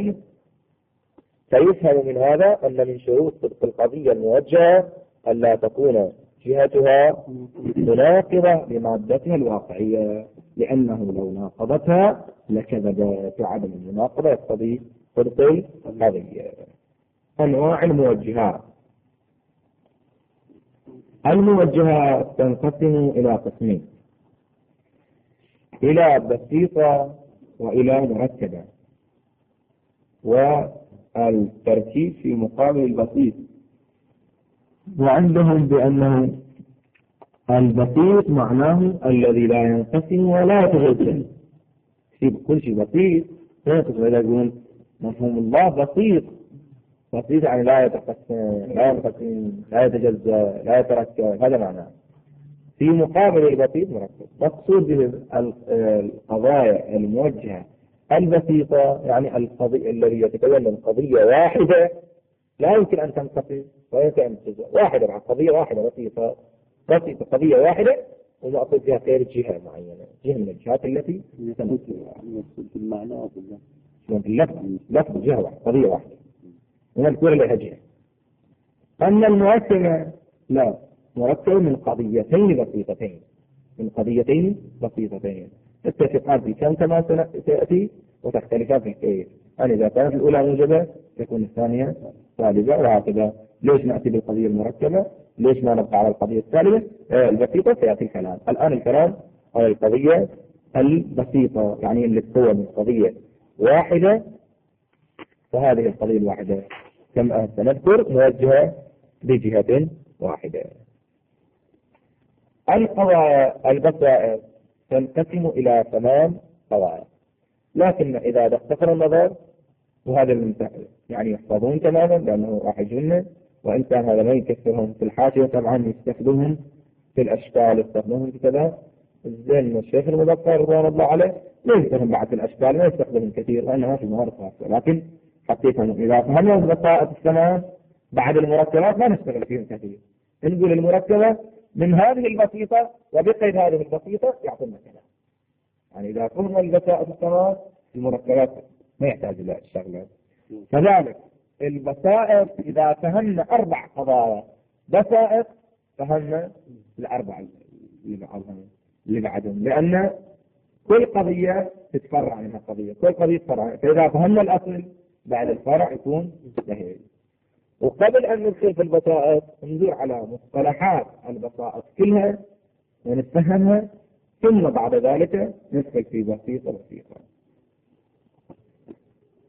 فيفهم من هذا أن من شروط صدق القضية الموجهة أن لا تكون جهتها مناقضة لمادتها الواقعية، لأنه لو ناقضتها لكذب في عدم المناقضة يقتضي صدق القضية. أنواع الموجهات. الموجهات تنقسم إلى قسمين: إلى بسيطة وإلى مركبة. والتركيب في مقابل البسيط، وعندهم بأنه البسيط معناه الذي لا ينقسم ولا يتجزأ. في كل شيء بسيط ينقسم، إذا يقول مفهوم الله بسيط يعني لا يتقسم لا ينقسم لا يتجزأ لا يتركب، هذا معناه. في مقابل البسيط مركب. مقصود به القضايا الموجهة البسيطة، يعني القضية الذي يتكون من قضية واحدة لا يمكن أن تنقسم ويمكن أن تجزأ، واحدة مع قضية واحدة بسيطة قضية واحدة، ومقصود فيها غير جهة معينة، جهة من الجهات التي يقصد المعنى لفظ جهة واحدة، قضية واحدة ونذكر لها جهة. أما المركبة لا، مركب من قضيتين بسيطتين تتفقان في كم كما سيأتي، وتختلفان في الكيف. يعني إذا كانت الأولى موجبة تكون الثانية سالبة، وهكذا. ليش نأتي بالقضية المركبة؟ ليش ما نبقى على القضية السالبة البسيطة؟ سيأتي الكلام. الآن الكلام على القضية البسيطة، يعني اللي تكون من قضية واحدة، فهذه القضية الواحدة كما سنذكر موجهة بجهة واحدة. القضايا البسائط تنقسم إلى 8 قضايا، لكن إذا دققنا النظر وهذا يعني يحفظون تماما لأنه راح يجونا، وإن كان هذا ما يكثرهم في الحاشية طبعا يستخدمهم في الأشكال، يستخدمهم في كذا. الزين الشيخ المذكر رضوان الله عليه لا يستخدم بعد الأشكال، ما يستخدمهم كثير لأنها في موارد خاصة، لكن حقيقة إذا فهمنا البسائط الثمان بعد المركبات ما نشتغل فيهم كثير. نقول المركبة من هذه البسيطة وبقيد هذه البسيطة يعطينا كلام. يعني إذا فهمنا البسائط الثمان المركبات ما يحتاج إلى الشغلات. كذلك البسائط إذا فهمنا 4 قضايا بسائط فهمنا الأربع اللي بعدهم، لأن كل قضية تتفرع عنها قضية، كل قضية تتفرع. فإذا فهمنا الأصل بعد الفرع يكون سهل. وقبل أن ندخل في البسائط ندور على مصطلحات البسائط كلها ونفهمها، ثم بعد ذلك ندخل في بسيطة.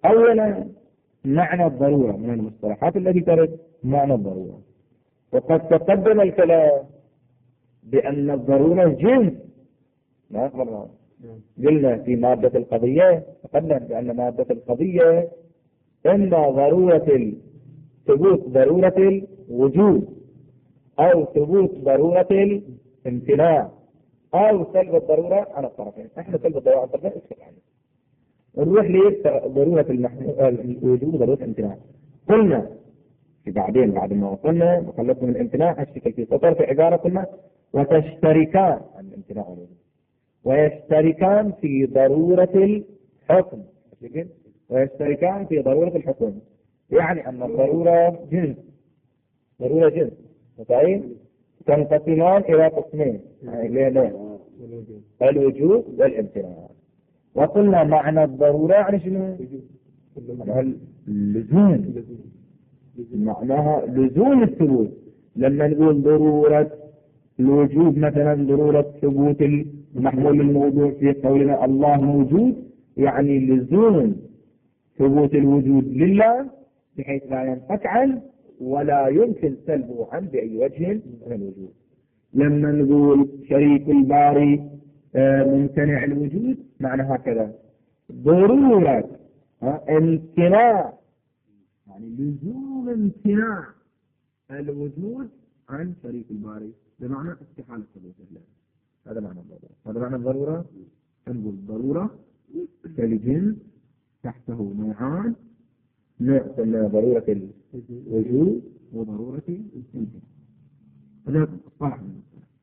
أولا معنى الضرورة من المصطلحات التي ترد معنى الضرورة، وقد تقدم الكلام بأن الضرورة جنس. ما أخبرنا قلنا في مادة القضية، تقدم بأن مادة القضية إما ثبوت ضرورة الوجود، أو ثبوت ضرورة الامتناع، أو سلب الضرورة على الطرفين. احنا سلب الضرورة على الطرفين اسكت عنه، نروح لضرورة الوجود وضرورة الامتناع. قلنا في بعدين بعد ما وصلنا وخلصنا من الامتناع اشتكل في سطر في عبارة قلنا وتشتركان عن الامتناع والوجود، ويشتركان في ضرورة الحكم، ويشتركان في ضرورة الحكم، يعني أن الضرورة جنس، ضرورة جنس متعين تنقسمان إلى قسمين، الوجود والامتناع. وقلنا معنى الضرورة يعني شنو؟ اللزوم، معناها لزوم الثبوت. لما نقول ضرورة الوجود مثلا ضرورة ثبوت المحمول الموضوع في قولنا الله موجود، يعني لزوم ثبوت الوجود لله بحيث لا ينفك عنه ولا يمكن سلبه عنه بأي وجه من الوجود. لما نقول شريك الباري ممتنع الوجود، معنى هكذا ضرورة امتناع، يعني لزوم امتناع الوجود عن شريك الباري بمعنى استحالة ثبوت له. هذا معنى الضرورة. هذا معنى الضرورة. نقول الضرورة كالجنس تحته نوعان، نوع ضرورة الوجود وضرورة الامتناع. هذا الصالح من المصطلح.